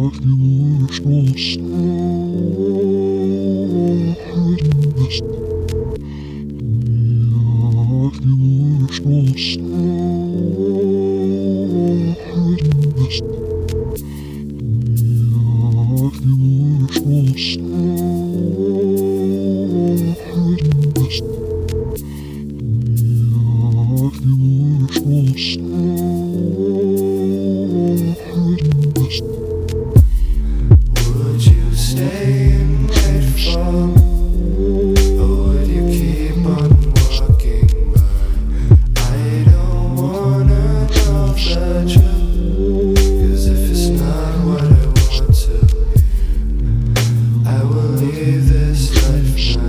Would you stay and wait for me, or would you keep on walking by? I don't wanna know the truth, 'cause if it's not what I want to hear, I will leave this life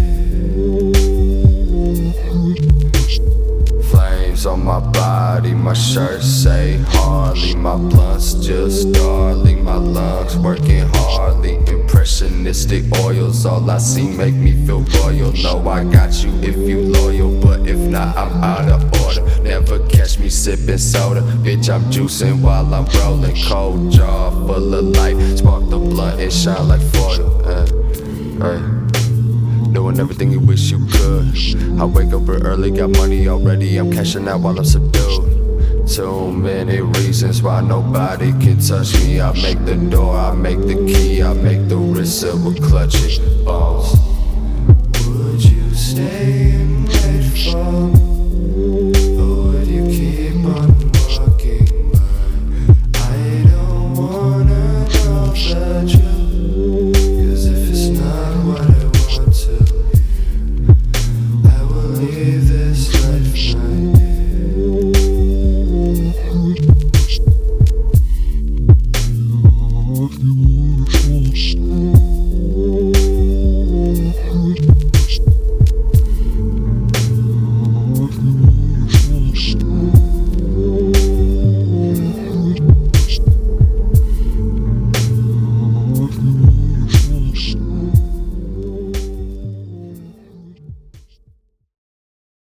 not. Flames on my body, my shirt say Harley, my blunts just darling, my lungs working hardly. Impressionistic oils, all I see make me feel royal. Know I got you if you loyal, but if not, I'm out of order. Never catch me sipping soda, bitch, I'm juicing while I'm rolling. Cold jar full of light, spark the blunt and shine like foil. Doing everything you wish you could. I wake up real early, got money already, I'm cashing out while I'm subdued. Too many reasons why nobody can touch me. I make the door, I make the key, I make the wrist silver clutching bones. Would you stay and wait for me?